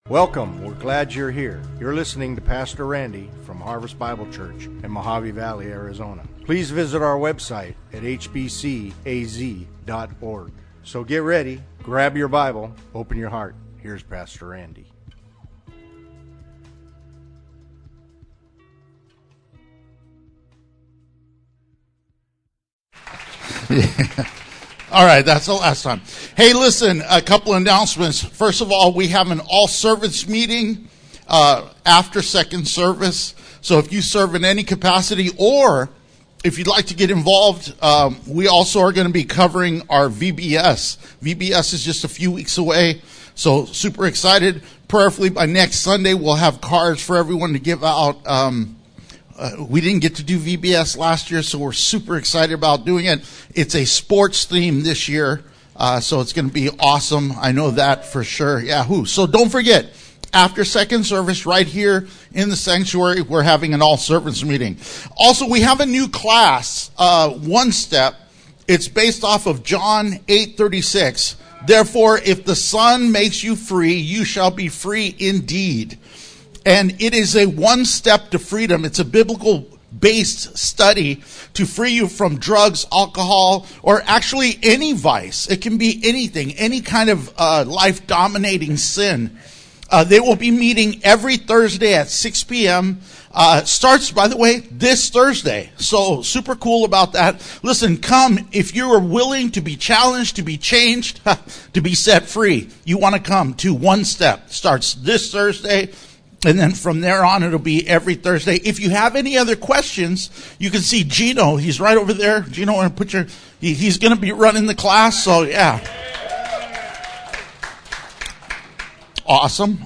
Welcome. We're glad you're here. You're listening to Pastor Randy from Harvest Bible Church in Mojave Valley, Arizona. Please visit our website at hbcaz.org. So get ready, grab your Bible, open your heart. Here's Pastor Randy. Yeah. All right, that's the last time. Hey, listen, a couple announcements. First of all, we have an all-service meeting after second service. So if you serve in any capacity or if you'd like to get involved, we also are going to be covering our VBS. VBS is just a few weeks away, so super excited. Prayerfully, by next Sunday, we'll have cards for everyone to give out. We didn't get to do VBS last year, so we're super excited about doing it. It's a sports theme this year, so it's going to be awesome. I know that for sure. Yahoo! So don't forget, after second service, right here in the sanctuary, we're having an all-service meeting. Also, we have a new class, One Step. It's based off of John 8:36. Therefore, if the Son makes you free, you shall be free indeed. And it is a one step to freedom. It's a biblical-based study to free you from drugs, alcohol, or actually any vice. It can be anything, any kind of life-dominating sin. They will be meeting every Thursday at 6 p.m. Starts, by the way, this Thursday. So super cool about that. Listen, come if you are willing to be challenged, to be changed, to be set free. You want to come to One Step. Starts this Thursday. And then from there on, it'll be every Thursday. If you have any other questions, you can see Gino. He's right over there. Gino, want to put he's going to be running the class. So, yeah. Awesome.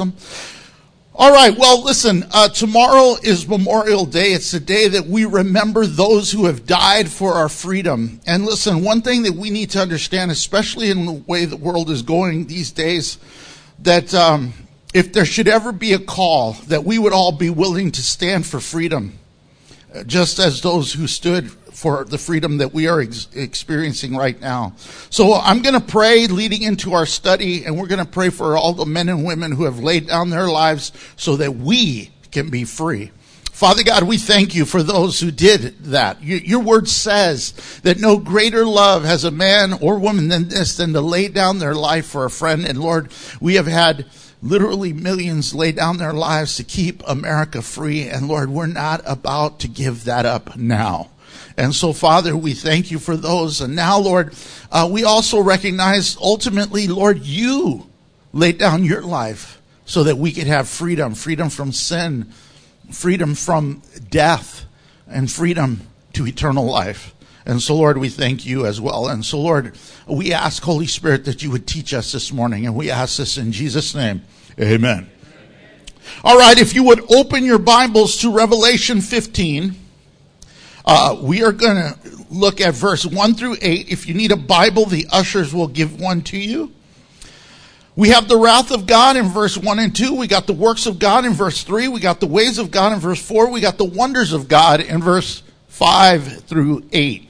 All right. Well, listen, tomorrow is Memorial Day. It's the day that we remember those who have died for our freedom. And listen, one thing that we need to understand, especially in the way the world is going these days, that, if there should ever be a call, that we would all be willing to stand for freedom, just as those who stood for the freedom that we are experiencing right now. So I'm going to pray leading into our study, and we're going to pray for all the men and women who have laid down their lives so that we can be free. Father God, we thank you for those who did that. Your word says that no greater love has a man or woman than this, than to lay down their life for a friend. And Lord, we have had literally millions lay down their lives to keep America free. And Lord, we're not about to give that up now. And so, Father, we thank you for those. And now, Lord, we also recognize ultimately, Lord, you laid down your life so that we could have freedom from sin, freedom from death, and freedom to eternal life. And so, Lord, we thank you as well. And so, Lord, we ask, Holy Spirit, that you would teach us this morning. And we ask this in Jesus' name. Amen. All right, if you would open your Bibles to Revelation 15. We are going to look at verse 1 through 8. If you need a Bible, the ushers will give one to you. We have the wrath of God in verse 1 and 2. We got the works of God in verse 3. We got the ways of God in verse 4. We got the wonders of God in verse 5 through 8.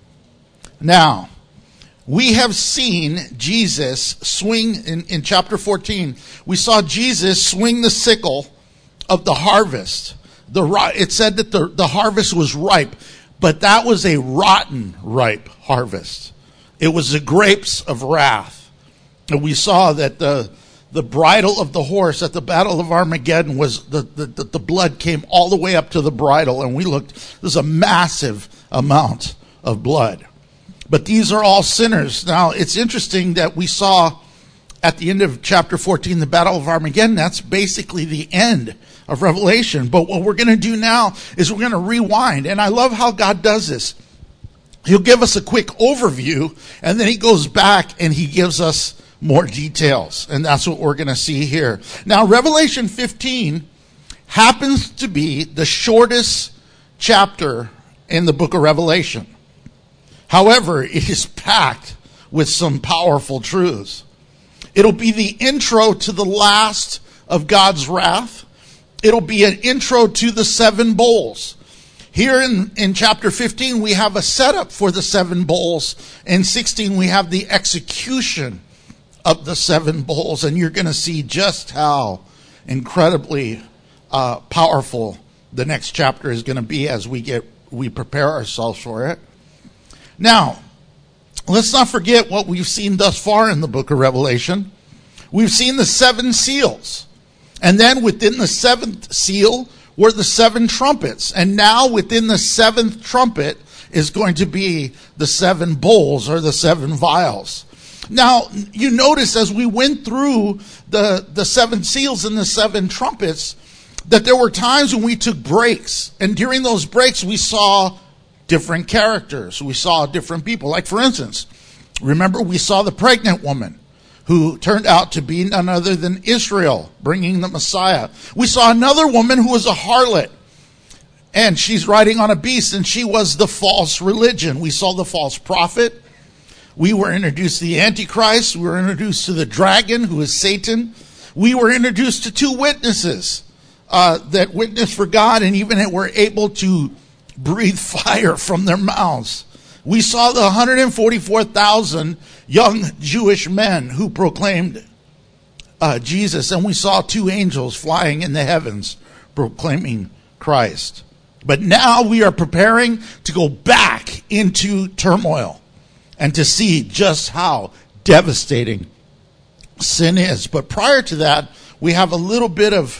Now, we have seen Jesus swing, in chapter 14, we saw Jesus swing the sickle of the harvest. It said that the harvest was ripe, but that was a rotten ripe harvest. It was the grapes of wrath. And we saw that the bridle of the horse at the Battle of Armageddon was the blood came all the way up to the bridle, and we looked, there's a massive amount of blood. But these are all sinners. Now, it's interesting that we saw at the end of chapter 14, the Battle of Armageddon. That's basically the end of Revelation. But what we're going to do now is we're going to rewind. And I love how God does this. He'll give us a quick overview, and then he goes back and he gives us more details. And that's what we're going to see here. Now, Revelation 15 happens to be the shortest chapter in the book of Revelation. However, it is packed with some powerful truths. It'll be the intro to the last of God's wrath. It'll be an intro to the seven bowls. Here in chapter 15, we have a setup for the seven bowls. In 16, we have the execution of the seven bowls, and you're going to see just how incredibly powerful the next chapter is going to be as we prepare ourselves for it. Now, let's not forget what we've seen thus far in the book of Revelation. We've seen the seven seals. And then within the seventh seal were the seven trumpets. And now within the seventh trumpet is going to be the seven bowls or the seven vials. Now, you notice as we went through the seven seals and the seven trumpets that there were times when we took breaks. And during those breaks, we saw different characters. We saw different people. Like, for instance, remember we saw the pregnant woman who turned out to be none other than Israel, bringing the Messiah. We saw another woman who was a harlot, and she's riding on a beast, and she was the false religion. We saw the false prophet. We were introduced to the Antichrist. We were introduced to the dragon, who is Satan. We were introduced to two witnesses that witnessed for God, and even were able to breathe fire from their mouths. We saw the 144,000 young Jewish men who proclaimed Jesus, and we saw two angels flying in the heavens proclaiming Christ. But now we are preparing to go back into turmoil and to see just how devastating sin is. But prior to that, we have a little bit of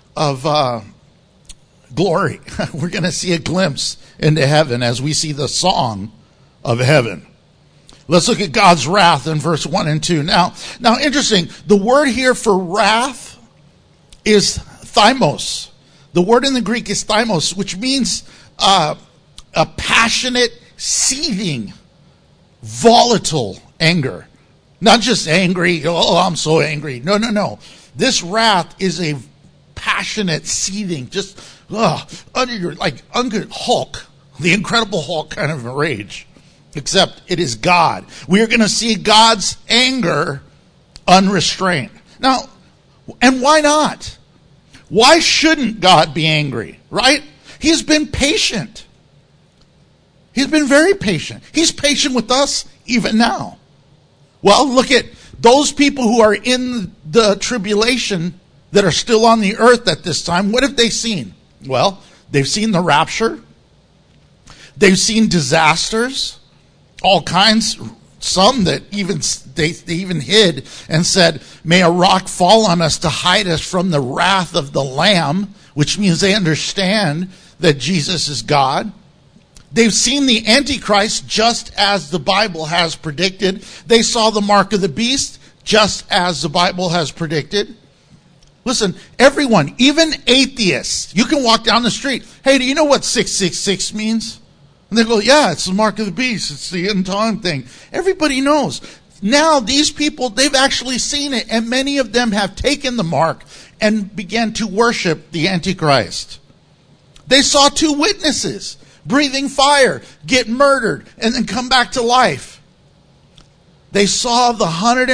glory. We're going to see a glimpse into heaven as we see the song of heaven. Let's look at God's wrath in verse 1 and 2. Now interesting, the word here for wrath is thymos. The word in the Greek is thymos, which means a passionate, seething, volatile anger. Not just angry, oh, I'm so angry. No. This wrath is a passionate, seething, just under Hulk, the Incredible Hulk kind of a rage. Except it is God. We are going to see God's anger unrestrained. Now, and why not? Why shouldn't God be angry, right? He's been patient. He's been very patient. He's patient with us even now. Well, look at those people who are in the tribulation that are still on the earth at this time. What have they seen? Well, they've seen the rapture. They've seen disasters. All kinds, some that they even hid and said, may a rock fall on us to hide us from the wrath of the Lamb, which means they understand that Jesus is God. They've seen the Antichrist just as the Bible has predicted. They saw the mark of the beast just as the Bible has predicted. Listen, everyone, even atheists, you can walk down the street. Hey, do you know what 666 means? And they go, yeah, it's the mark of the beast. It's the end time thing. Everybody knows. Now, these people, they've actually seen it, and many of them have taken the mark and began to worship the Antichrist. They saw two witnesses breathing fire, get murdered, and then come back to life. They saw the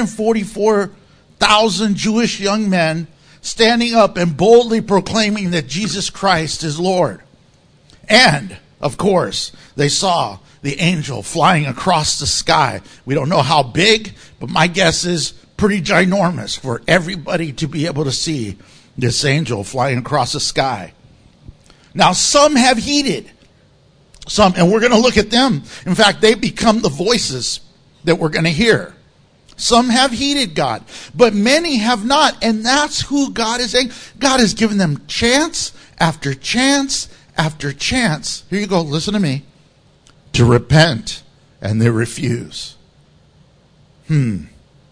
144,000 Jewish young men standing up and boldly proclaiming that Jesus Christ is Lord. And of course, they saw the angel flying across the sky. We don't know how big, but my guess is pretty ginormous for everybody to be able to see this angel flying across the sky. Now, some have heeded. And we're going to look at them. In fact, they become the voices that we're going to hear. Some have heeded God, but many have not, and that's who God is saying. God has given them chance after chance after chance, here you go, listen to me, to repent, and they refuse. How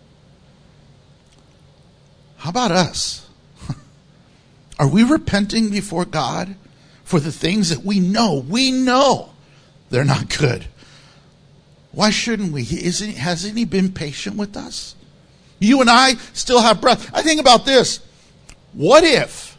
about us? Are we repenting before God for the things that we know they're not good? Why shouldn't we? Hasn't he been patient with us? You and I still have breath. I think about this. What if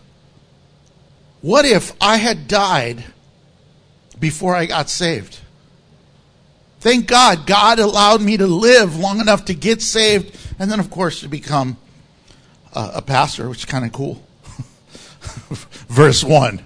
I had died before I got saved? Thank God, God allowed me to live long enough to get saved, and then, of course, to become a pastor, which is kind of cool. Verse 1.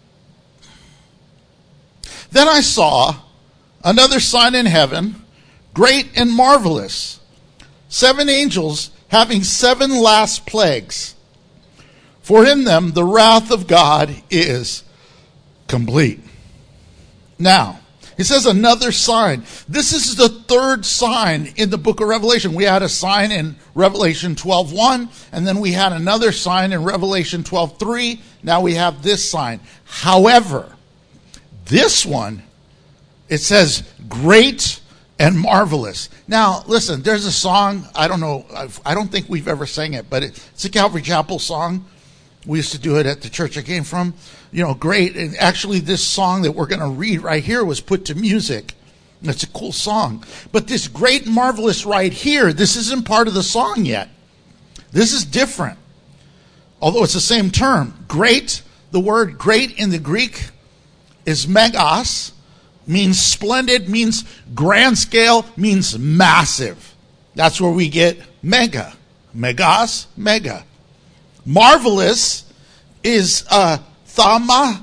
Then I saw another sign in heaven, great and marvelous. 7 angels having 7 last plagues. For in them the wrath of God is complete. Now, he says another sign. This is the 3rd sign in the book of Revelation. We had a sign in Revelation 12:1, and then we had another sign in Revelation 12:3. Now we have this sign. However, this one, it says great and marvelous. Now, listen, there's a song, I don't know, I don't think we've ever sang it, but it's a Calvary Chapel song. We used to do it at the church I came from. You know, great. And actually, this song that we're going to read right here was put to music. It's a cool song. But this great and marvelous right here, this isn't part of the song yet. This is different. Although it's the same term. Great, the word great in the Greek is megas, means splendid, means grand scale, means massive. That's where we get mega. Megas, mega. Marvelous is thamastos.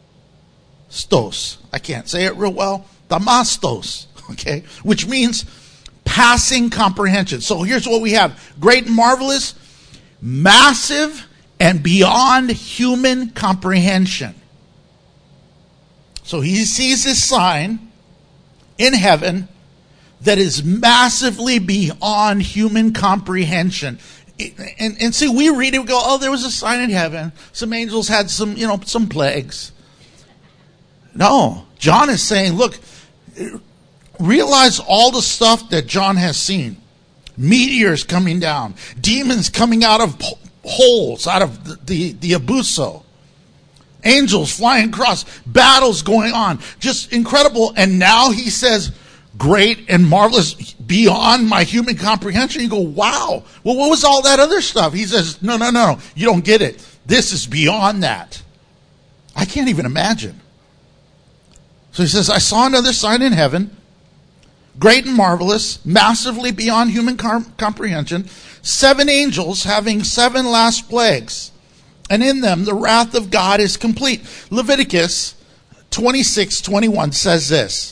I can't say it real well. Thamastos, okay? Which means passing comprehension. So here's what we have. Great and marvelous, massive, and beyond human comprehension. So he sees this sign in heaven that is massively beyond human comprehension. And see, we read it, we go, oh, there was a sign in heaven. Some angels had some plagues. No, John is saying, look, realize all the stuff that John has seen. Meteors coming down. Demons coming out of holes, out of the abuso. Angels flying across. Battles going on. Just incredible. And now he says, great and marvelous, beyond my human comprehension. You go, wow. Well, what was all that other stuff? He says, no. You don't get it. This is beyond that. I can't even imagine. So he says, I saw another sign in heaven, great and marvelous, massively beyond human comprehension, 7 angels having 7 last plagues. And in them the wrath of God is complete. Leviticus 26:21 says this.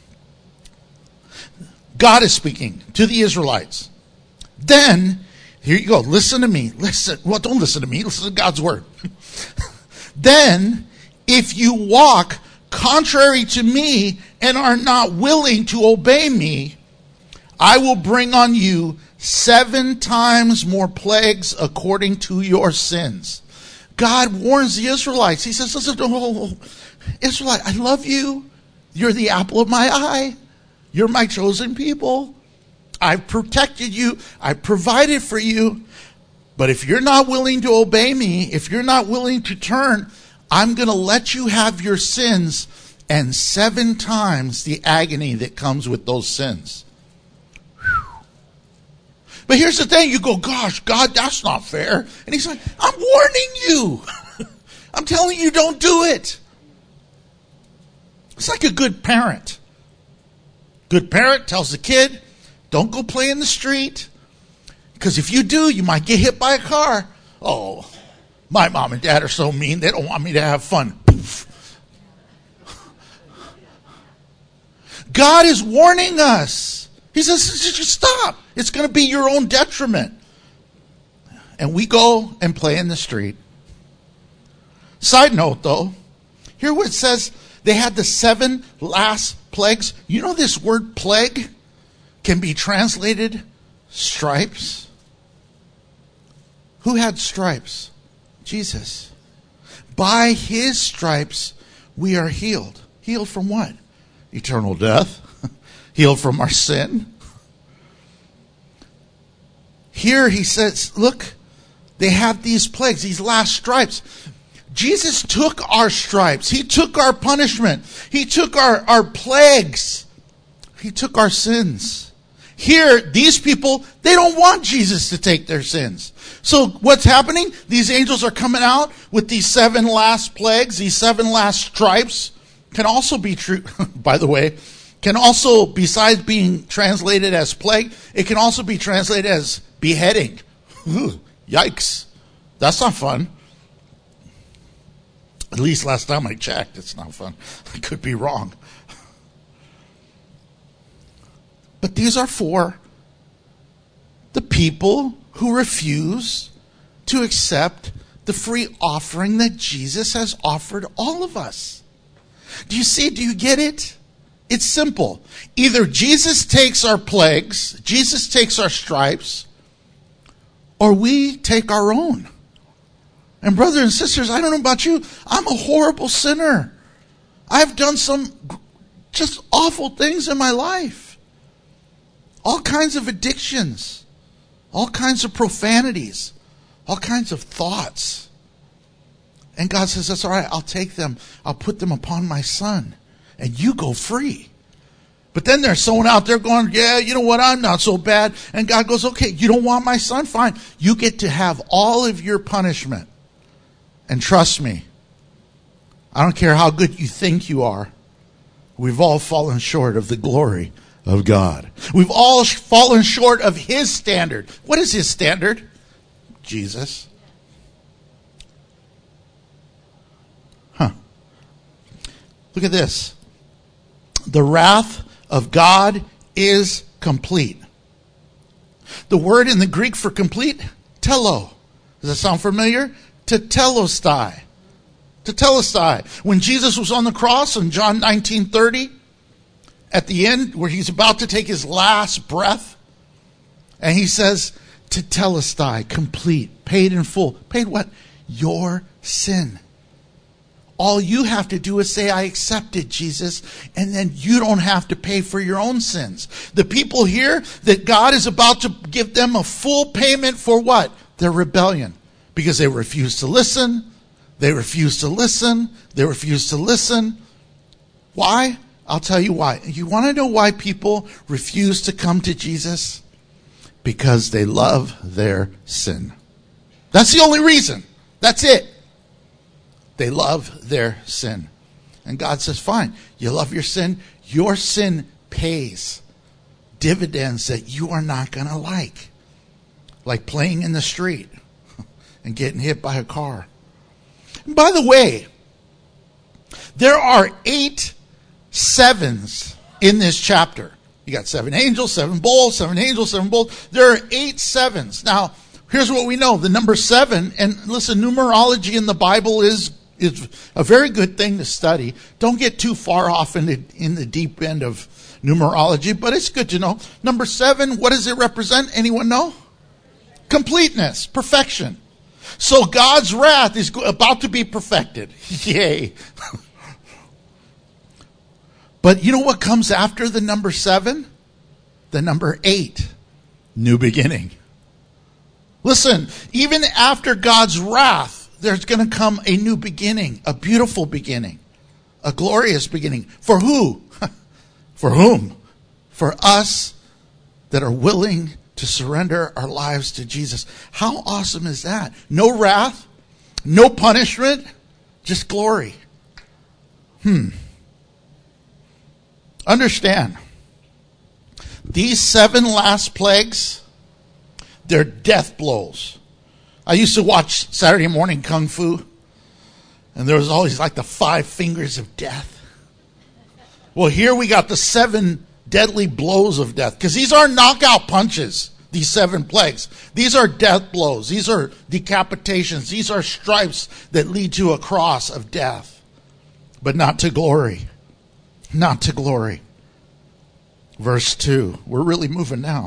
God is speaking to the Israelites. Then, here you go, listen to me. Listen. Well, don't listen to me. Listen to God's word. Then, if you walk contrary to me and are not willing to obey me, I will bring on you 7 times more plagues according to your sins. God warns the Israelites. He says, listen, Israelite, I love you. You're the apple of my eye. You're my chosen people. I've protected you. I provided for you. But if you're not willing to obey me, if you're not willing to turn, I'm going to let you have your sins and 7 times the agony that comes with those sins. Whew. But here's the thing. You go, gosh, God, that's not fair. And he's like, I'm warning you. I'm telling you, don't do it. It's like a good parent. Good parent tells the kid, don't go play in the street. Because if you do, you might get hit by a car. Oh, my mom and dad are so mean. They don't want me to have fun. Poof. God is warning us. He says, just stop. It's going to be your own detriment. And we go and play in the street. Side note, though, here what it says, they had the 7 last plagues. You know this word plague can be translated stripes? Who had stripes? Jesus. By his stripes we are healed. Healed from what? Eternal death. Healed from our sin. Here he says, look, they have these plagues, these last stripes. Jesus took our stripes. He took our punishment. He took our plagues. He took our sins. Here, these people, they don't want Jesus to take their sins. So what's happening? These angels are coming out with these 7 last plagues, these 7 last stripes. Can also be true, by the way, can also, besides being translated as plague, it can also be translated as beheading. Ooh, yikes. That's not fun. At least last time I checked, it's not fun. I could be wrong. But these are for the people who refuse to accept the free offering that Jesus has offered all of us. Do you see? Do you get it? It's simple. Either Jesus takes our plagues, Jesus takes our stripes, or we take our own. And brothers and sisters, I don't know about you, I'm a horrible sinner. I've done some just awful things in my life. All kinds of addictions, all kinds of profanities, all kinds of thoughts. And God says, that's all right, I'll take them, I'll put them upon my son, and you go free. But then there's someone out there going, yeah, you know what, I'm not so bad. And God goes, okay, you don't want my son? Fine. You get to have all of your punishment. And trust me, I don't care how good you think you are, we've all fallen short of the glory of God. We've all fallen short of His standard. What is His standard? Jesus. Look at this. The wrath of God is complete. The word in the Greek for complete, telo. Does that sound familiar? Tetelestai. Tetelestai. When Jesus was on the cross in John 19:30, at the end where He's about to take His last breath, and He says, Tetelestai, complete, paid in full. Paid what? Your sin. All you have to do is say, I accepted Jesus, and then you don't have to pay for your own sins. The people here, that God is about to give them a full payment for what? Their rebellion. Because they refused to listen, they refused to listen, they refused to listen. Why? I'll tell you why. You want to know why people refuse to come to Jesus? Because they love their sin. That's the only reason. That's it. They love their sin. And God says, fine, you love your sin pays dividends that you are not going to like. Like playing in the street and getting hit by a car. And by the way, there are 8 sevens in this chapter. You got 7 angels, 7 bowls, 7 angels, 7 bowls. There are 8 sevens. Now, here's what we know. The number 7, and listen, numerology in the Bible is a very good thing to study. Don't get too far off in the deep end of numerology, but it's good to know. Number 7, what does it represent? Anyone know? Completeness, perfection. So God's wrath is about to be perfected. Yay. But you know what comes after the number 7? The number 8, new beginning. Listen, even after God's wrath, there's going to come a new beginning, a beautiful beginning, a glorious beginning. For who? For whom? For us that are willing to surrender our lives to Jesus. How awesome is that? No wrath, no punishment, just glory. Understand, these 7 last plagues, they're death blows. I used to watch Saturday morning Kung Fu, and there was always like the 5 fingers of death. Well, here we got the 7 deadly blows of death, because these are knockout punches, these 7 plagues. These are death blows. These are decapitations. These are stripes that lead to a cross of death, but not to glory. Not to glory. Verse 2. We're really moving now.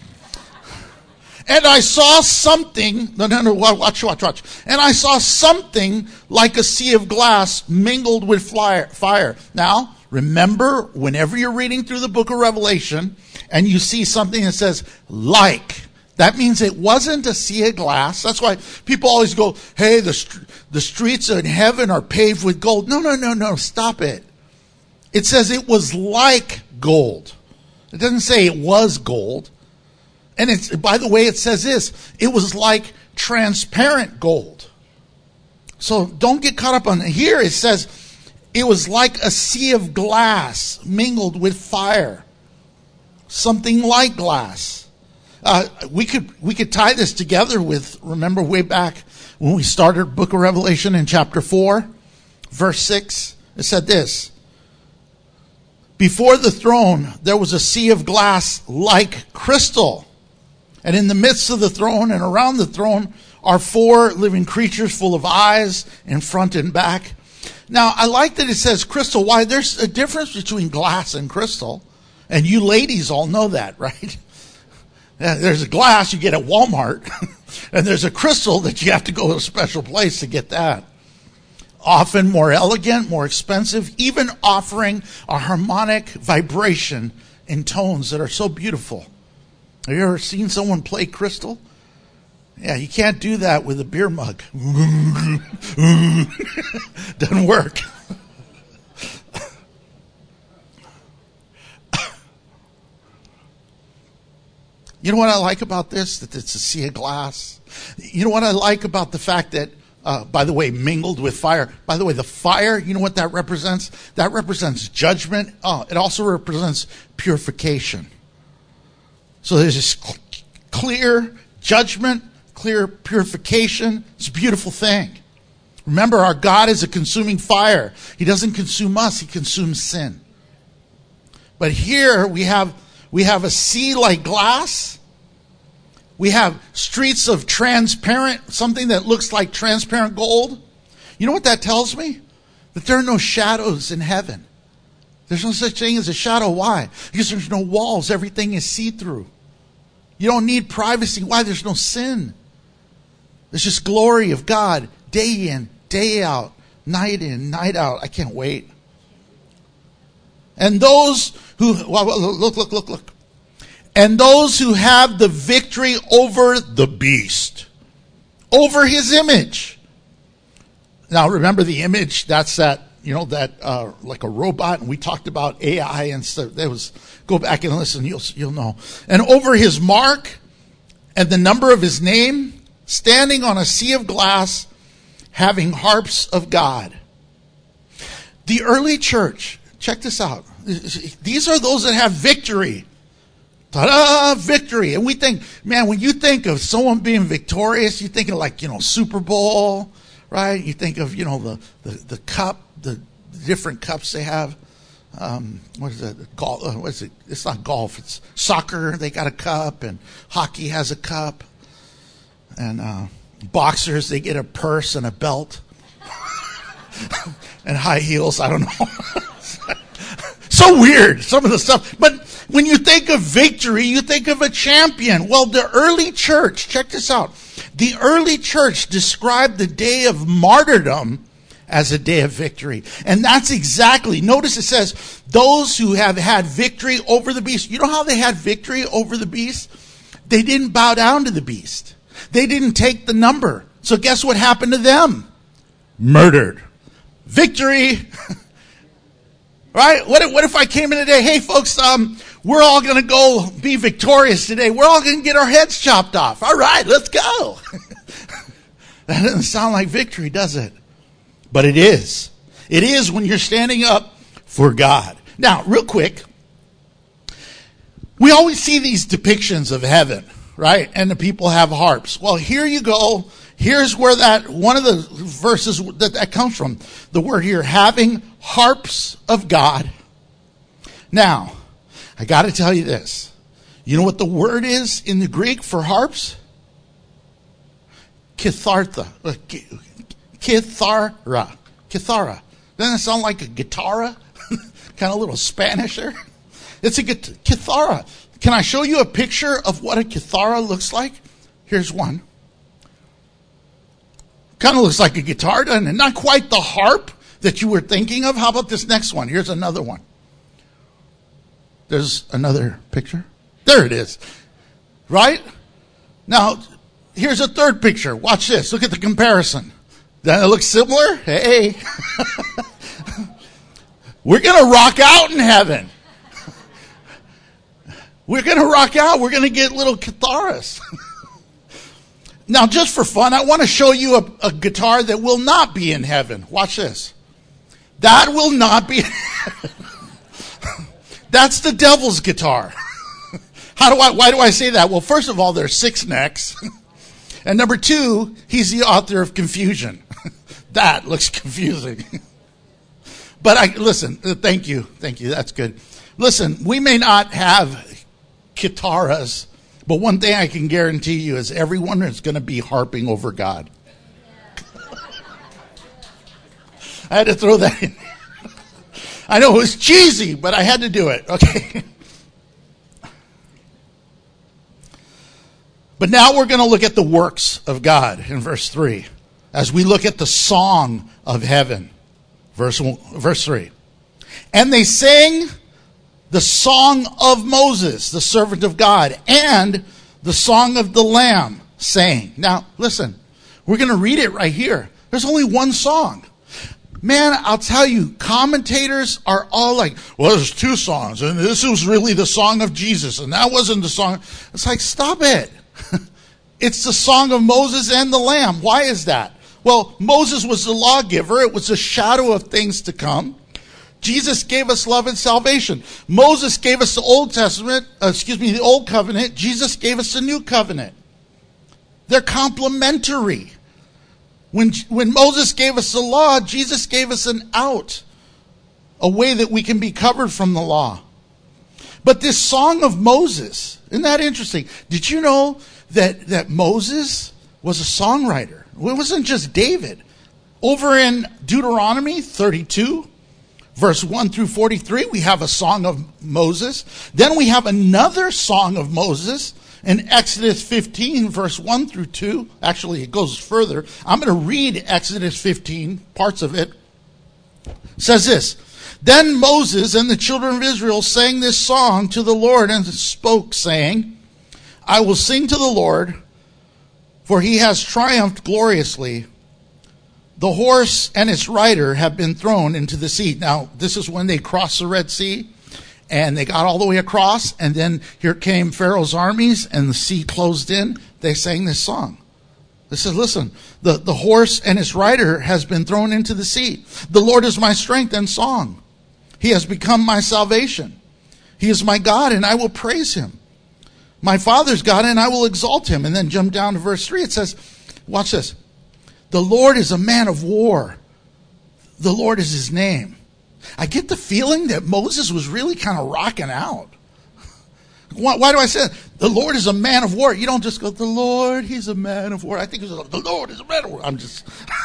And I saw something, watch. And I saw something like a sea of glass mingled with fire. Now, remember, whenever you're reading through the book of Revelation and you see something that says like, that means it wasn't a sea of glass. That's why people always go, hey, the streets in heaven are paved with gold. No, stop it. It says it was like gold. It doesn't say it was gold. And it's, by the way, it says this, it was like transparent gold. So don't get caught up on it. Here it says it was like a sea of glass mingled with fire. Something like glass. We could tie this together with, remember way back when we started Book of Revelation in chapter 4, verse 6, it said this. Before the throne, there was a sea of glass like crystal. And in the midst of the throne and around the throne are 4 living creatures full of eyes in front and back. Now, I like that it says crystal. Why? There's a difference between glass and crystal. And you ladies all know that, right? There's a glass you get at Walmart. And there's a crystal that you have to go to a special place to get that. Often more elegant, more expensive, even offering a harmonic vibration in tones that are so beautiful. Have you ever seen someone play crystal? Yeah, you can't do that with a beer mug. Doesn't work. You know what I like about this? That it's a sea of glass. You know what I like about the fact that, by the way, mingled with fire. By the way, the fire, you know what that represents? That represents judgment. It also represents purification. So there's this clear judgment, clear purification. It's a beautiful thing. Remember, our God is a consuming fire. He doesn't consume us, he consumes sin. But here we have a sea like glass. We have streets of transparent, something that looks like transparent gold. You know what that tells me? That there are no shadows in heaven. There's no such thing as a shadow. Why? Because there's no walls. Everything is see-through. You don't need privacy. Why? There's no sin. There's just glory of God day in, day out, night in, night out. I can't wait. And those who, look. And those who have the victory over the beast, over his image. Now remember the image, that's that, like a robot, and we talked about AI and stuff. Go back and listen, you'll know. And over his mark and the number of his name, standing on a sea of glass, having harps of God. The early church, check this out. These are those that have victory. Ta-da, victory. And we think, man, when you think of someone being victorious, you think of like, Super Bowl, right? You think of, the cup, the different cups they have. What is it? Golf? What is it? It's not golf. It's soccer. They got a cup, and hockey has a cup. And boxers, they get a purse and a belt. And high heels. I don't know. So weird, some of the stuff. But when you think of victory, you think of a champion. Well, the early church, check this out. The early church described the day of martyrdom as a day of victory. And that's exactly, notice it says, those who have had victory over the beast. You know how they had victory over the beast? They didn't bow down to the beast. They didn't take the number. So guess what happened to them? Murdered. Victory. Right? What if I came in today, hey folks, we're all going to go be victorious today. We're all going to get our heads chopped off. All right, let's go. That doesn't sound like victory, does it? But it is. It is when you're standing up for God. Now, real quick, we always see these depictions of heaven, right? And the people have harps. Well, here you go. Here's where one of the verses that comes from. The word here, having harps of God. Now, I got to tell you this. You know what the word is in the Greek for harps? Kithartha. Kithara. Kithara. Doesn't it sound like a guitarra? Kind of a little Spanish there. It's a kithara. Can I show you a picture of what a kithara looks like? Here's one. Kind of looks like a guitar, doesn't it? Not quite the harp that you were thinking of. How about this next one? Here's another one. There's another picture. There it is. Right? Now, here's a third picture. Watch this. Look at the comparison. Doesn't it look similar? Hey. We're going to rock out in heaven. We're going to rock out. We're going to get little guitarists. Now, just for fun, I want to show you a guitar that will not be in heaven. Watch this. That will not be in heaven. That's the devil's guitar. Why do I say that? Well, first of all, there's 6 necks. And number 2, he's the author of confusion. That looks confusing. But listen, thank you, that's good. Listen, we may not have guitaras, but one thing I can guarantee you is everyone is going to be harping over God. I had to throw that in. I know it was cheesy, but I had to do it, okay? But now we're going to look at the works of God in verse 3. As we look at the song of heaven. Verse 3. And they sang the song of Moses, the servant of God, and the song of the Lamb, saying. Now, listen, we're going to read it right here. There's only one song. Man, I'll tell you, commentators are all like, well, there's two songs, and this was really the song of Jesus, and that wasn't the song. It's like, stop it. It's the song of Moses and the Lamb. Why is that? Well, Moses was the lawgiver. It was a shadow of things to come. Jesus gave us love and salvation. Moses gave us the the Old Covenant. Jesus gave us the New Covenant. They're complementary. When Moses gave us the law, Jesus gave us an out, a way that we can be covered from the law. But this song of Moses, isn't that interesting? Did you know that Moses was a songwriter? It wasn't just David. Over in Deuteronomy 32, verse 1 through 43, we have a song of Moses. Then we have another song of Moses in Exodus 15, verse 1 through 2. Actually, it goes further. I'm going to read Exodus 15, parts of it. It says this. Then Moses and the children of Israel sang this song to the Lord and spoke, saying, I will sing to the Lord, for he has triumphed gloriously. The horse and its rider have been thrown into the sea. Now, this is when they crossed the Red Sea, and they got all the way across, and then here came Pharaoh's armies, and the sea closed in. They sang this song. They said, listen, the horse and its rider has been thrown into the sea. The Lord is my strength and song. He has become my salvation. He is my God, and I will praise him. My Father's God, and I will exalt him. And then jump down to verse 3. It says, watch this. The Lord is a man of war. The Lord is his name. I get the feeling that Moses was really kind of rocking out. Why do I say that? The Lord is a man of war. You don't just go, the Lord, he's a man of war. I think it was, the Lord is a man of war. I'm just...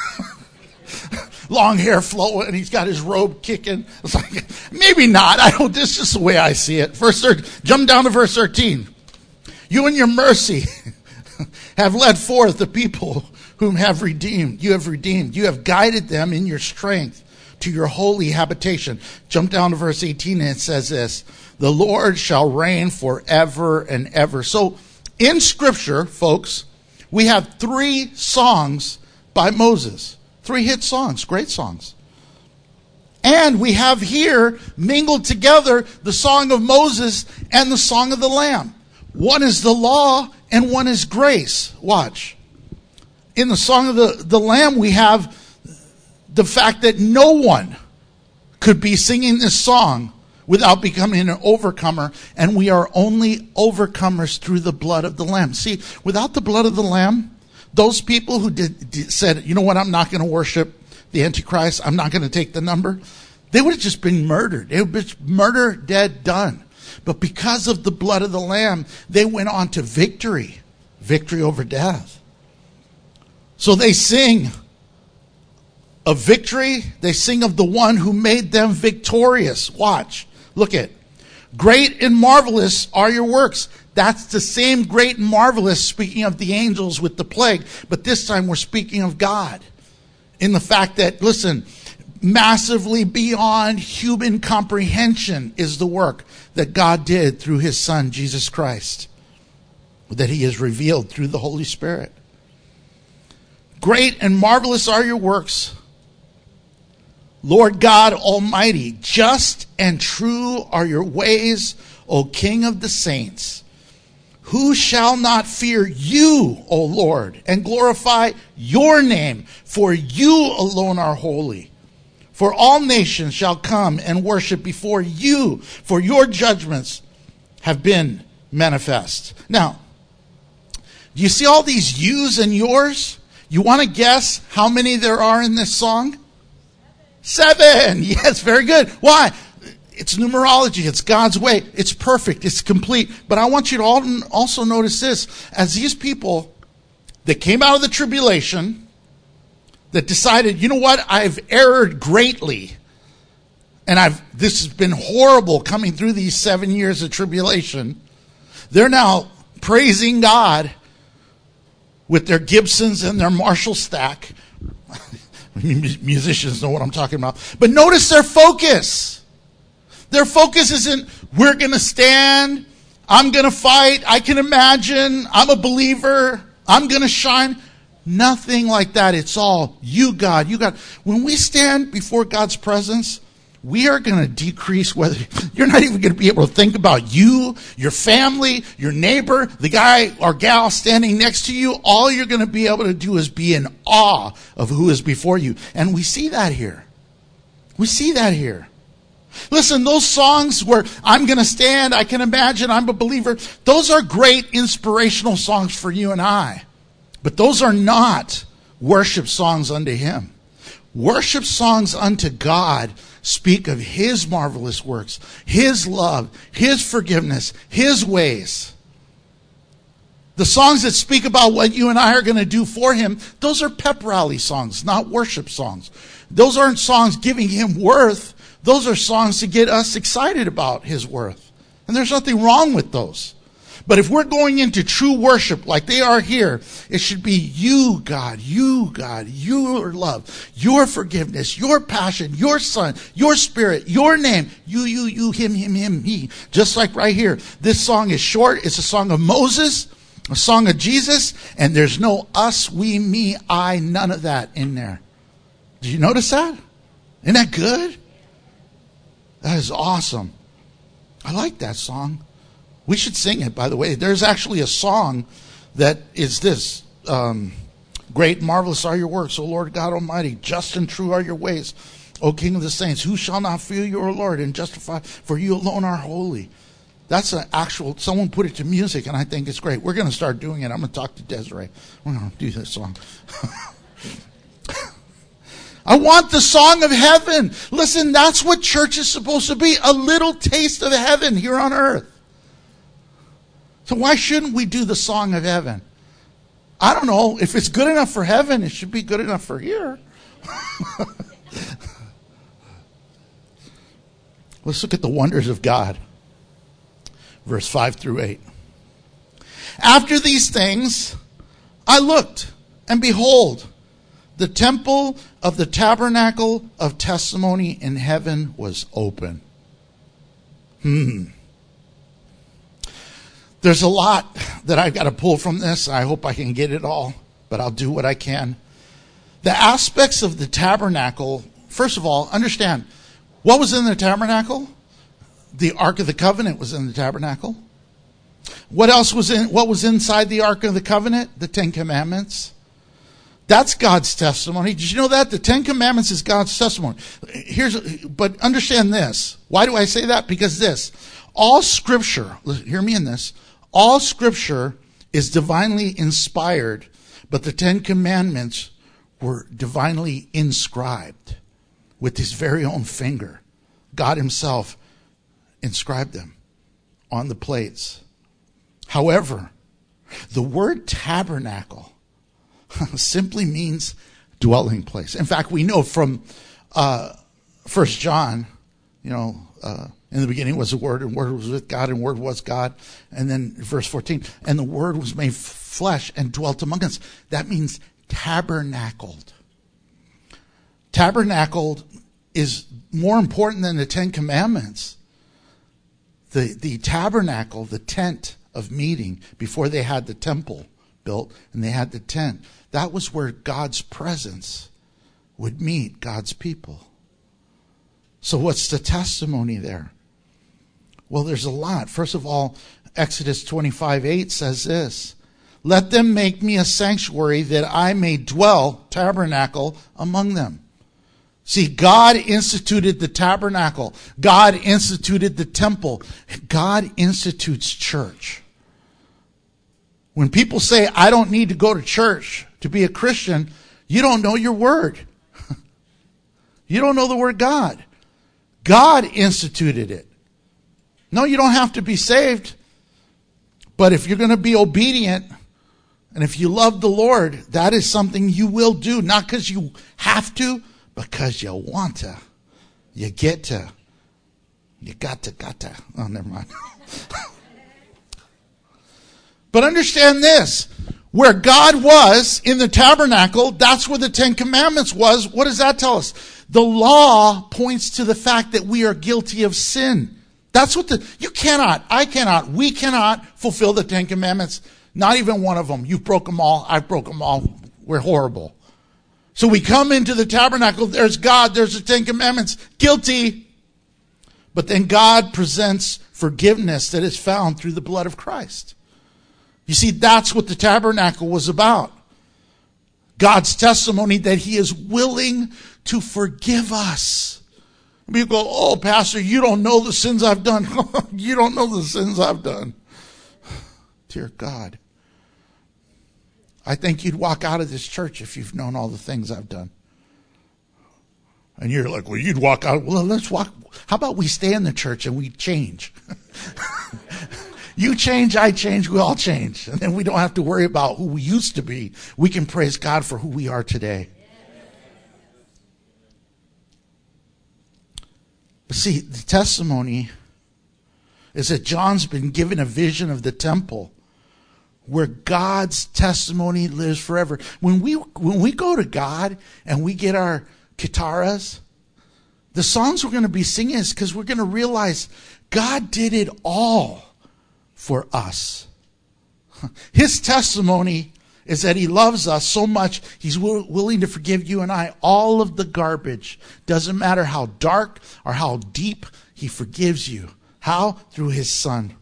long hair flowing, and he's got his robe kicking. It's like, maybe not. This is just the way I see it. Jump down to verse 13. You in your mercy have led forth the people whom have redeemed. You have redeemed. You have guided them in your strength to your holy habitation. Jump down to verse 18, and it says this. The Lord shall reign forever and ever. So in Scripture, folks, we have 3 songs by Moses. 3 hit songs, great songs. And we have here mingled together the song of Moses and the song of the Lamb. One is the law and one is grace. Watch. In the song of the Lamb, we have the fact that no one could be singing this song without becoming an overcomer. And we are only overcomers through the blood of the Lamb. See, without the blood of the Lamb, those people who said, you know what, I'm not going to worship the Antichrist, I'm not going to take the number, they would have just been murdered. They would have been murder, dead, done. But because of the blood of the Lamb, they went on to victory. Victory over death. So they sing of victory. They sing of the one who made them victorious. Watch. Look at. Great and marvelous are your works. That's the same great and marvelous, speaking of the angels with the plague. But this time we're speaking of God. In the fact that, listen, massively beyond human comprehension is the work that God did through his Son, Jesus Christ. That he has revealed through the Holy Spirit. Great and marvelous are your works, Lord God Almighty. Just and true are your ways, O King of the saints. Who shall not fear you, O Lord, and glorify your name? For you alone are holy. For all nations shall come and worship before you, for your judgments have been manifest. Now, do you see all these yous and yours? You want to guess how many there are in this song? 7. Yes, very good. Why? It's numerology. It's God's way. It's perfect. It's complete. But I want you to also notice this. As these people that came out of the tribulation, that decided, you know what, I've erred greatly. And this has been horrible coming through these 7 years of tribulation. They're now praising God with their Gibsons and their Marshall stack. Musicians know what I'm talking about. But notice their focus. Their focus isn't, we're going to stand, I'm going to fight, I can imagine, I'm a believer, I'm going to shine. Nothing like that. It's all, you God, you God. When we stand before God's presence, we are going to decrease whether, you're not even going to be able to think about you, your family, your neighbor, the guy or gal standing next to you. All you're going to be able to do is be in awe of who is before you. And we see that here. We see that here. Listen, those songs where I'm going to stand, I can imagine, I'm a believer, those are great inspirational songs for you and I. But those are not worship songs unto Him. Worship songs unto God speak of His marvelous works, His love, His forgiveness, His ways. The songs that speak about what you and I are going to do for Him, those are pep rally songs, not worship songs. Those aren't songs giving Him worth. Those are songs to get us excited about His worth. And there's nothing wrong with those. But if we're going into true worship like they are here, it should be you, God, your love, your forgiveness, your passion, your Son, your Spirit, your name, you, him, he. Just like right here. This song is short. It's a song of Moses, a song of Jesus, and there's no us, we, me, I, none of that in there. Did you notice that? Isn't that good? That is awesome. I like that song. We should sing it, by the way. There's actually a song that is this. Great and marvelous are your works, O Lord God Almighty. Just and true are your ways, O King of the saints. Who shall not fear you, O Lord, and justify? For you alone are holy. That's an actual, someone put it to music, and I think it's great. We're going to start doing it. I'm going to talk to Desiree. We're going to do this song. I want the song of heaven. Listen, that's what church is supposed to be. A little taste of heaven here on earth. So why shouldn't we do the song of heaven? I don't know. If it's good enough for heaven, it should be good enough for here. Let's look at the wonders of God. Verse 5 through 8. After these things, I looked, and behold, the temple of the tabernacle of testimony in heaven was open. There's a lot that I've got to pull from this. I hope I can get it all, but I'll do what I can. The aspects of the tabernacle, first of all, understand, what was in the tabernacle? The Ark of the Covenant was in the tabernacle. What else was inside the Ark of the Covenant? The Ten Commandments. That's God's testimony. Did you know that? The Ten Commandments is God's testimony. But understand this. Why do I say that? Because this. All Scripture, hear me in this, all Scripture is divinely inspired, but the Ten Commandments were divinely inscribed with His very own finger. God Himself inscribed them on the plates. However, the word tabernacle simply means dwelling place. In fact, we know from 1 John, in the beginning was the Word, and Word was with God, and Word was God. And then verse 14, and the Word was made flesh and dwelt among us. That means tabernacled. Tabernacled is more important than the Ten Commandments. The tabernacle, the tent of meeting, before they had the temple built and they had the tent, that was where God's presence would meet God's people. So what's the testimony there? Well, there's a lot. First of all, Exodus 25:8 says this, let them make me a sanctuary that I may dwell, tabernacle, among them. See, God instituted the tabernacle. God instituted the temple. God institutes church. When people say, I don't need to go to church to be a Christian, you don't know your word. You don't know the word God. God instituted it. No, you don't have to be saved. But if you're going to be obedient, and if you love the Lord, that is something you will do. Not because you have to, but because you want to. You get to. You got to. Oh, never mind. But understand this. Where God was in the tabernacle, that's where the Ten Commandments was. What does that tell us? The law points to the fact that we are guilty of sin. That's what we cannot fulfill the Ten Commandments. Not even one of them. You've broke them all. I've broke them all. We're horrible. So we come into the tabernacle. There's God. There's the Ten Commandments. Guilty. But then God presents forgiveness that is found through the blood of Christ. You see, that's what the tabernacle was about. God's testimony that he is willing to forgive us. People go, oh, Pastor, you don't know the sins I've done. You don't know the sins I've done. Dear God, I think you'd walk out of this church if you've known all the things I've done. And you're like, well, you'd walk out. Well, let's walk. How about we stay in the church and we change? You change, I change, we all change. And then we don't have to worry about who we used to be. We can praise God for who we are today. But see, the testimony is that John's been given a vision of the temple where God's testimony lives forever. When we go to God and we get our kitaras, the songs we're going to be singing is because we're going to realize God did it all for us. His testimony is that he loves us so much, he's willing to forgive you and I all of the garbage. Doesn't matter how dark or how deep, he forgives you. How? Through his Son.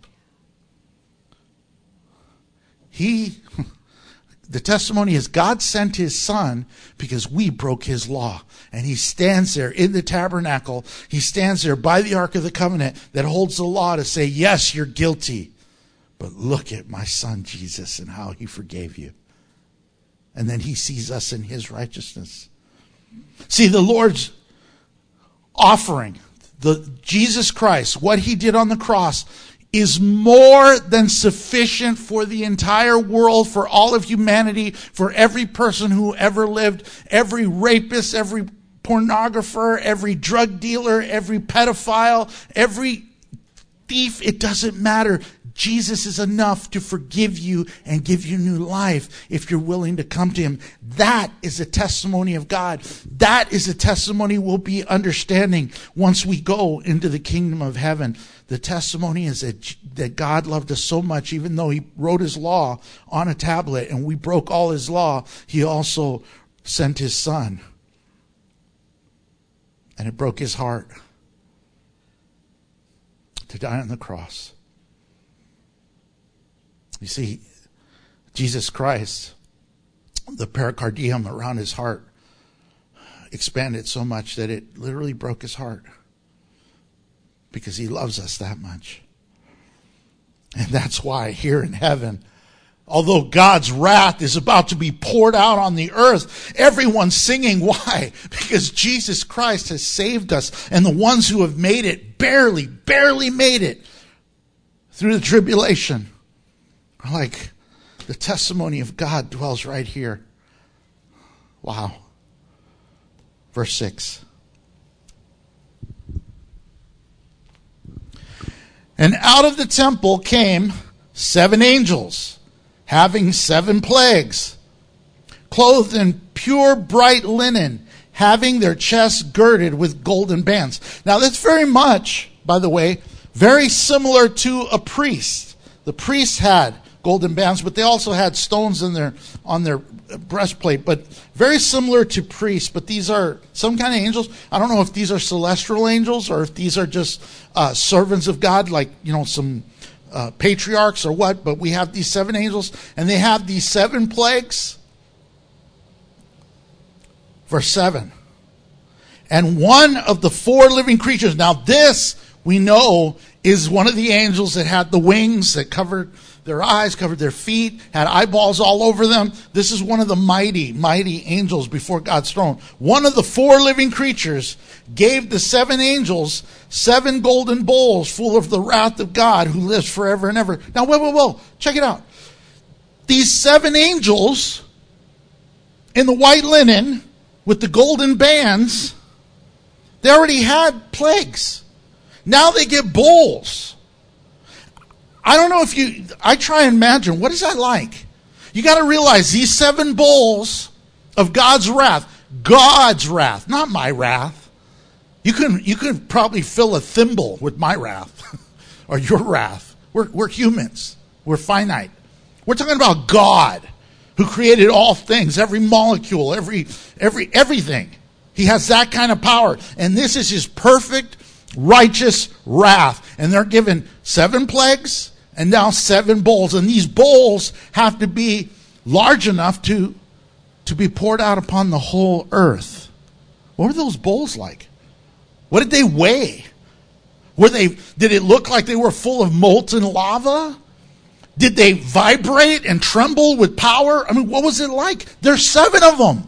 The testimony is God sent his Son because we broke his law. And he stands there in the tabernacle. He stands there by the Ark of the Covenant that holds the law to say, yes, you're guilty. But look at my Son Jesus and how he forgave you. And then he sees us in his righteousness. See, the Lord's offering, Jesus Christ, what he did on the cross, is more than sufficient for the entire world, for all of humanity, for every person who ever lived, every rapist, every pornographer, every drug dealer, every pedophile, every thief. It doesn't matter. Jesus is enough to forgive you and give you new life if you're willing to come to him. That is a testimony of God. That is a testimony we'll be understanding once we go into the kingdom of heaven. The testimony is that God loved us so much, even though he wrote his law on a tablet and we broke all his law, he also sent his Son. And it broke his heart to die on the cross. You see, Jesus Christ, the pericardium around his heart expanded so much that it literally broke his heart because he loves us that much. And that's why here in heaven, although God's wrath is about to be poured out on the earth, everyone's singing. Why? Because Jesus Christ has saved us. And the ones who have made it, barely made it through the tribulation, are like, the testimony of God dwells right here. Wow. Verse 6. And out of the temple came 7 angels, having 7 plagues, clothed in pure bright linen, having their chests girded with golden bands. Now that's very much, by the way, very similar to a priest. The priests had golden bands, but they also had stones on their breastplate. But very similar to priests, but these are some kind of angels. I don't know if these are celestial angels or if these are just servants of God, like, some patriarchs or what. But we have these 7 angels, and they have these 7 plagues. Verse 7. And one of the 4 living creatures. Now this, we know, is one of the angels that had the wings that covered their eyes, covered their feet, had eyeballs all over them. This is one of the mighty, mighty angels before God's throne. One of the 4 living creatures gave the 7 angels 7 golden bowls full of the wrath of God who lives forever and ever. Now, whoa, check it out. These 7 angels in the white linen with the golden bands, they already had plagues. Now they get bowls. I don't know if I try and imagine, what is that like? You got to realize these 7 bowls of God's wrath, not my wrath. You could probably fill a thimble with my wrath or your wrath. We're humans. We're finite. We're talking about God who created all things, every molecule, everything. He has that kind of power. And this is his perfect, righteous wrath. And they're given 7 plagues and now 7 bowls. And these bowls have to be large enough to be poured out upon the whole earth. What were those bowls like? What did they weigh? Did it look like they were full of molten lava? Did they vibrate and tremble with power? I mean, what was it like? There's 7 of them.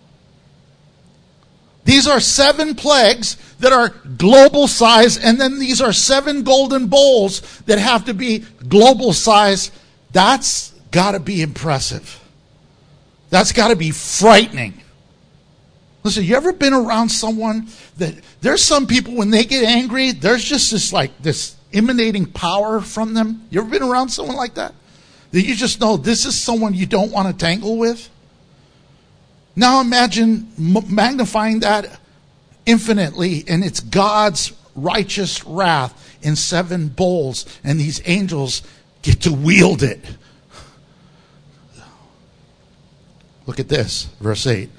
These are 7 plagues that are global size, and then these are 7 golden bowls that have to be global size. That's got to be impressive. That's got to be frightening. Listen, you ever been around someone that, there's some people when they get angry, there's just this emanating power from them? You ever been around someone like that? That you just know this is someone you don't want to tangle with? Now imagine magnifying that infinitely, and it's God's righteous wrath in 7 bowls, and these angels get to wield it. Look at this, verse 8.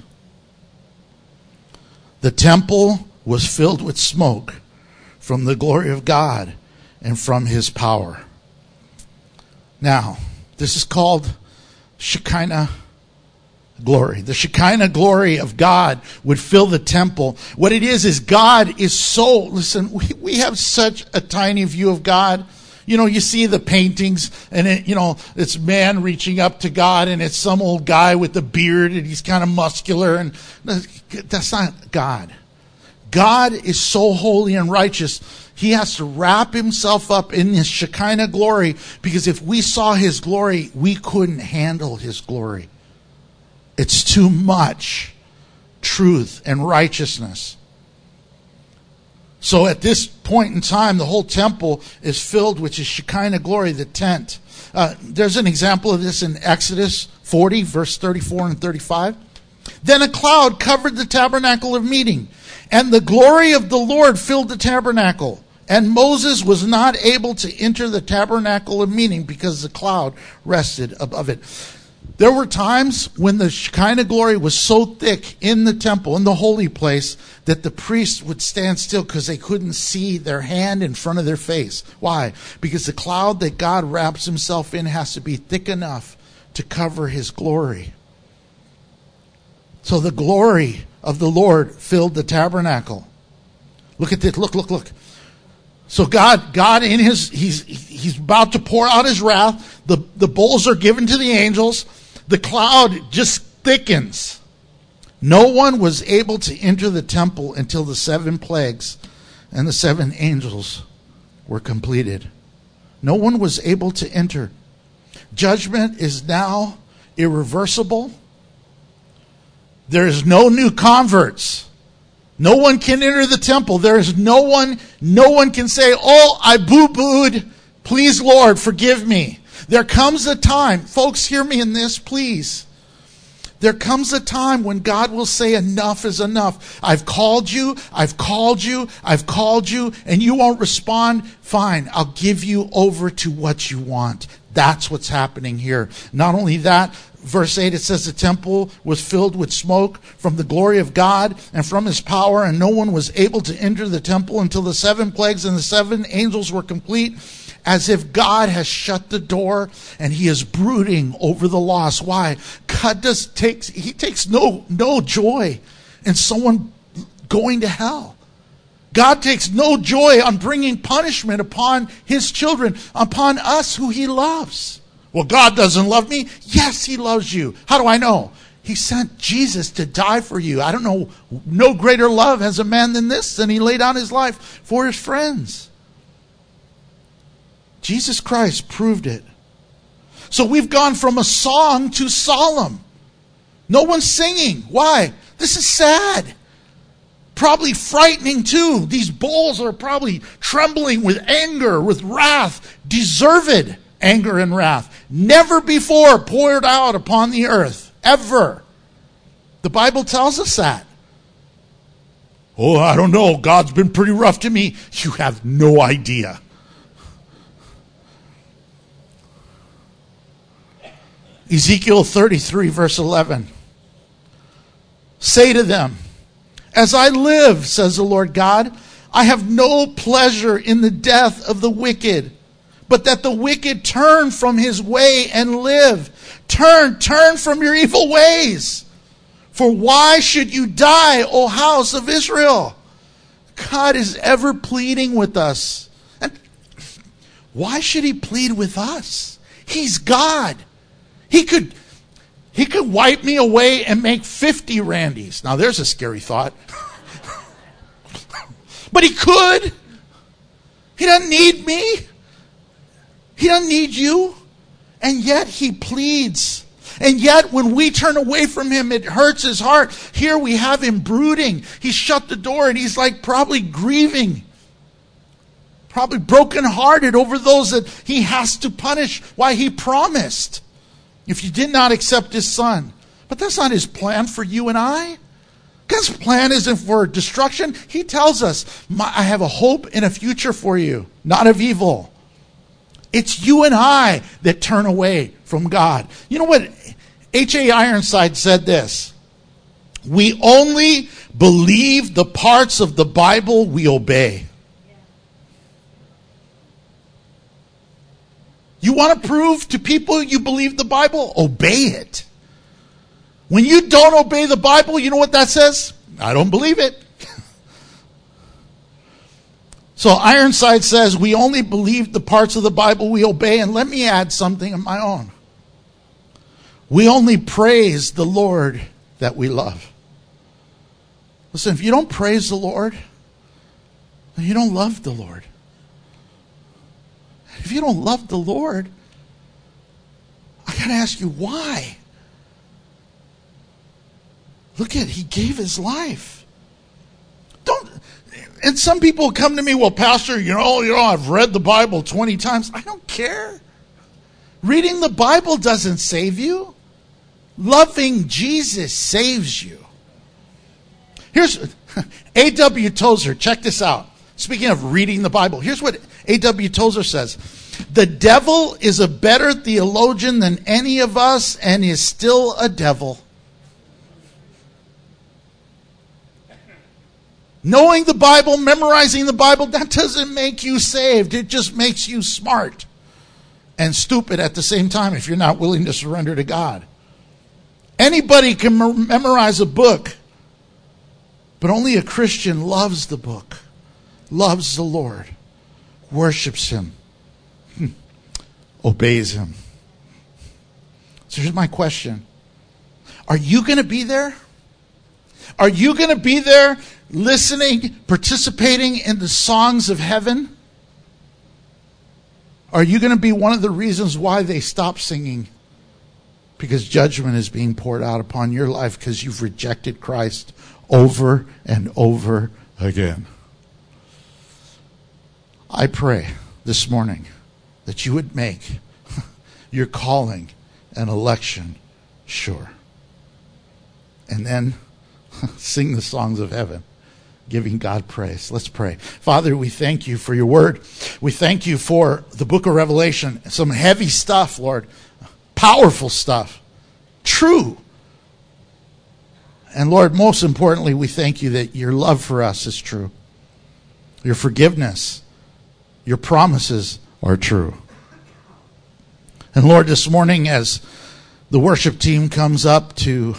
The temple was filled with smoke from the glory of God and from his power. Now, this is called Shekinah glory. The Shekinah glory of God would fill the temple. What it is God is so, listen, we have such a tiny view of God. You know, you see the paintings and it's man reaching up to God, and it's some old guy with a beard and he's kind of muscular, and that's not God. God is so holy and righteous. He has to wrap himself up in this Shekinah glory, because if we saw his glory, we couldn't handle his glory. It's too much truth and righteousness. So at this point in time, the whole temple is filled with his Shekinah glory, the tent. There's an example of this in Exodus 40, verse 34 and 35. Then a cloud covered the tabernacle of meeting, and the glory of the Lord filled the tabernacle. And Moses was not able to enter the tabernacle of meeting because the cloud rested above it. There were times when the Shekinah glory was so thick in the temple, in the holy place, that the priests would stand still because they couldn't see their hand in front of their face. Why? Because the cloud that God wraps himself in has to be thick enough to cover his glory. So the glory of the Lord filled the tabernacle. Look at this. Look. So God in he's about to pour out his wrath. The bowls are given to the angels. The cloud just thickens. No one was able to enter the temple until the 7 plagues and the 7 angels were completed. No one was able to enter. Judgment is now irreversible. There is no new converts. No one can enter the temple. There is no one can say, "Oh, I boo-booed. Please, Lord, forgive me." There comes a time, folks, hear me in this, please. There comes a time when God will say enough is enough. I've called you, and you won't respond. Fine, I'll give you over to what you want. That's what's happening here. Not only that, verse 8, it says the temple was filled with smoke from the glory of God and from his power, and no one was able to enter the temple until the 7 plagues and the 7 angels were complete, as if God has shut the door and he is brooding over the lost. Why? God takes no joy in someone going to hell. God takes no joy on bringing punishment upon his children, upon us who he loves. Well, God doesn't love me. Yes, he loves you. How do I know? He sent Jesus to die for you. I don't know. No greater love has a man than this, and he laid down his life for his friends. Jesus Christ proved it. So we've gone from a song to solemn. No one's singing. Why? This is sad. Probably frightening too. These bowls are probably trembling with anger, with wrath, deserved anger and wrath, never before poured out upon the earth, ever. The Bible tells us that. Oh, I don't know. God's been pretty rough to me. You have no idea. Ezekiel 33, verse 11. Say to them, as I live, says the Lord God, I have no pleasure in the death of the wicked, but that the wicked turn from his way and live. Turn from your evil ways. For why should you die, O house of Israel? God is ever pleading with us. And why should he plead with us? He's God. He could wipe me away and make 50 Randys. Now there's a scary thought. But he could. He doesn't need me. He doesn't need you. And yet he pleads. And yet when we turn away from him, it hurts his heart. Here we have him brooding. He's shut the door and he's like probably grieving. Probably brokenhearted over those that he has to punish. Why, he promised. If you did not accept his son. But that's not his plan for you and I. God's plan isn't for destruction. He tells us, I have a hope and a future for you, not of evil. It's you and I that turn away from God. You know what? H.A. Ironside said this. We only believe the parts of the Bible we obey. You want to prove to people you believe the Bible? Obey it. When you don't obey the Bible, you know what that says? I don't believe it. So Ironside says, we only believe the parts of the Bible we obey. And let me add something of my own. We only praise the Lord that we love. Listen, if you don't praise the Lord, then you don't love the Lord. If you don't love the Lord, I got to ask you, why? Look at, he gave his life. And some people come to me, well, Pastor, I've read the Bible 20 times. I don't care. Reading the Bible doesn't save you. Loving Jesus saves you. Here's A.W. Tozer. Check this out. Speaking of reading the Bible, here's what A.W. Tozer says. The devil is a better theologian than any of us and is still a devil. Knowing the Bible, memorizing the Bible, that doesn't make you saved. It just makes you smart and stupid at the same time if you're not willing to surrender to God. Anybody can memorize a book, but only a Christian loves the book, loves the Lord, worships him, obeys him. So here's my question. Are you going to be there? Are you going to be there listening, participating in the songs of heaven? Are you going to be one of the reasons why they stop singing? Because judgment is being poured out upon your life because you've rejected Christ over and over again. I pray this morning that you would make your calling and election sure. And then sing the songs of heaven, giving God praise. Let's pray. Father, we thank you for your word. We thank you for the book of Revelation. Some heavy stuff, Lord. Powerful stuff. True. And Lord, most importantly, we thank you that your love for us is true. Your forgiveness, your promises are true. And Lord, this morning as the worship team comes up to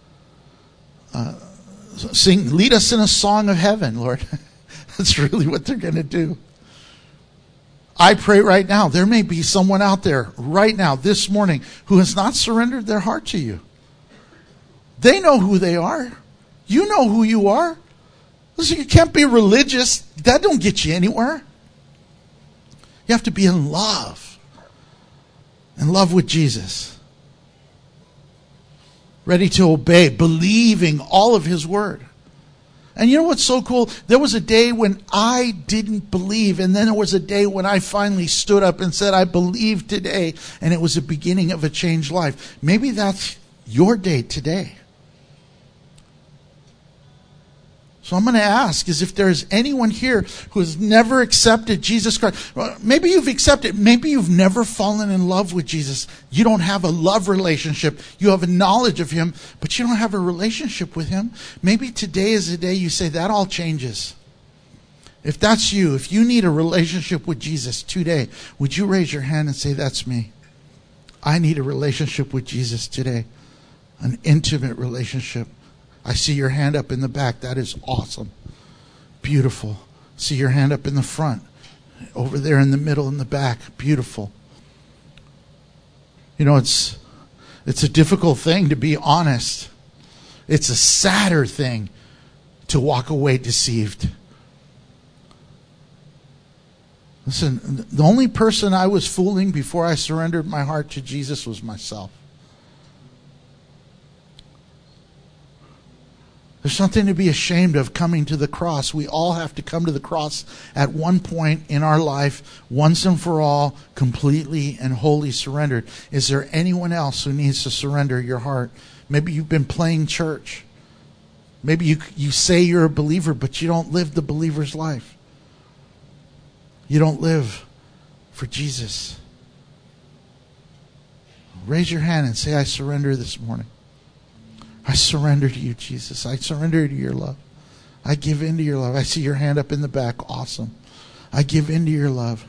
lead us in a song of heaven, Lord. That's really what they're going to do. I pray right now, there may be someone out there right now, this morning, who has not surrendered their heart to you. They know who they are. You know who you are. Listen, you can't be religious. That don't get you anywhere. You have to be in love. In love with Jesus. Ready to obey, believing all of His word. And you know what's so cool? There was a day when I didn't believe, and then there was a day when I finally stood up and said, I believe today, and it was the beginning of a changed life. Maybe that's your day today. So I'm going to ask is if there's anyone here who has never accepted Jesus Christ. Well, maybe you've accepted. Maybe you've never fallen in love with Jesus. You don't have a love relationship. You have a knowledge of Him, but you don't have a relationship with Him. Maybe today is the day you say that all changes. If that's you, if you need a relationship with Jesus today, would you raise your hand and say, that's me? I need a relationship with Jesus today. An intimate relationship. I see your hand up in the back. That is awesome. Beautiful. See your hand up in the front. Over there in the middle in the back. Beautiful. You know, it's a difficult thing to be honest. It's a sadder thing to walk away deceived. Listen, the only person I was fooling before I surrendered my heart to Jesus was myself. There's something to be ashamed of coming to the cross. We all have to come to the cross at one point in our life, once and for all, completely and wholly surrendered. Is there anyone else who needs to surrender your heart? Maybe you've been playing church. Maybe you say you're a believer, but you don't live the believer's life. You don't live for Jesus. Raise your hand and say, I surrender this morning. I surrender to you, Jesus. I surrender to your love. I give in to your love. I see your hand up in the back. Awesome. I give in to your love.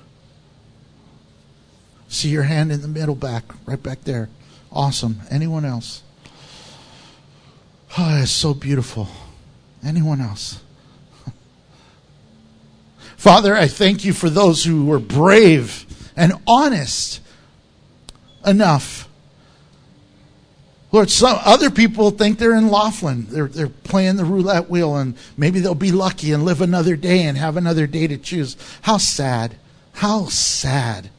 See your hand in the middle back, right back there. Awesome. Anyone else? Oh, it's so beautiful. Anyone else? Father, I thank you for those who were brave and honest enough. Lord, some other people think they're in Laughlin. They're playing the roulette wheel, and maybe they'll be lucky and live another day and have another day to choose. How sad. How sad.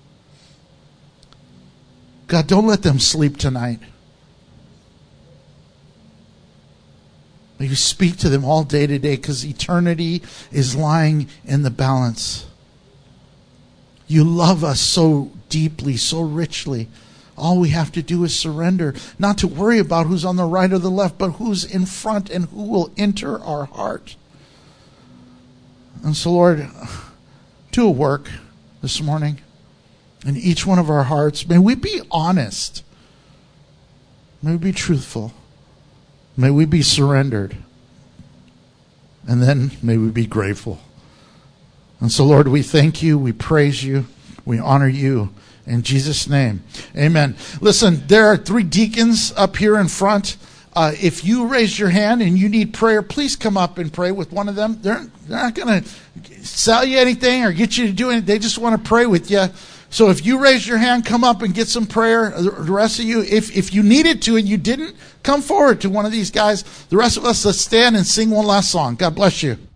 God, don't let them sleep tonight. May you speak to them all day today, because eternity is lying in the balance. You love us so deeply, so richly. All we have to do is surrender, not to worry about who's on the right or the left, but who's in front and who will enter our heart. And so, Lord, do a work this morning in each one of our hearts. May we be honest. May we be truthful. May we be surrendered. And then may we be grateful. And so, Lord, we thank you, we praise you, we honor you. In Jesus' name, amen. Listen, there are 3 deacons up here in front. If you raise your hand and you need prayer, please come up and pray with one of them. They're not going to sell you anything or get you to do anything. They just want to pray with you. So if you raise your hand, come up and get some prayer. The rest of you, if you needed to and you didn't, come forward to one of these guys. The rest of us, let's stand and sing one last song. God bless you.